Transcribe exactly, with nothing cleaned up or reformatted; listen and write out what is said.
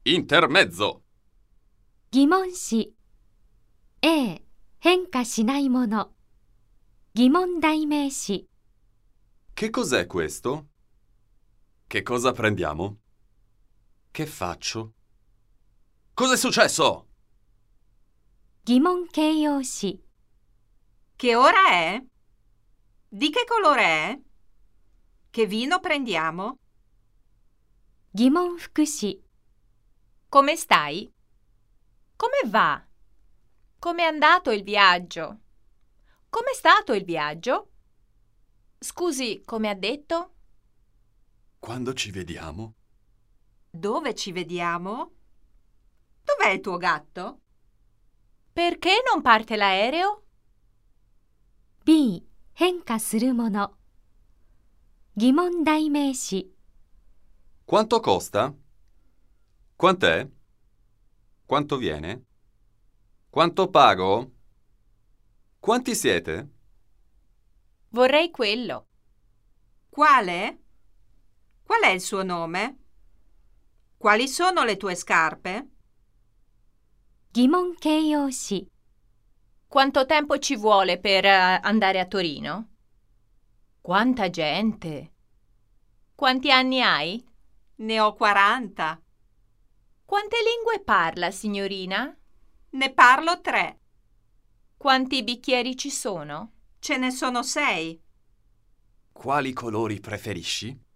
Intermezzo. 疑問詞 A 変化しないもの疑問代名詞 Che cos'è questo? Che cosa prendiamo? Che faccio? Cos'è successo? 疑問形容詞 Che ora è? Di che colore è? Che vino prendiamo? 疑問副詞 Come stai? Come va? Com'è andato il viaggio? Com'è stato il viaggio? Scusi, come ha detto? Quando ci vediamo? Dove ci vediamo? Dov'è il tuo gatto? Perché non parte l'aereo? B 変化するもの疑問代名詞 Quanto costa? Quant'è? Quanto viene? Quanto pago? Quanti siete? Vorrei quello. Quale? Qual è il suo nome? Quali sono le tue scarpe? 疑問形容詞 Quanto tempo ci vuole per eh, andare a Torino? Quanta gente! Quanti anni hai? Ne ho quaranta. Quante lingue parla, signorina? Ne parlo tre. Quanti bicchieri ci sono? Ce ne sono sei. Quali colori preferisci?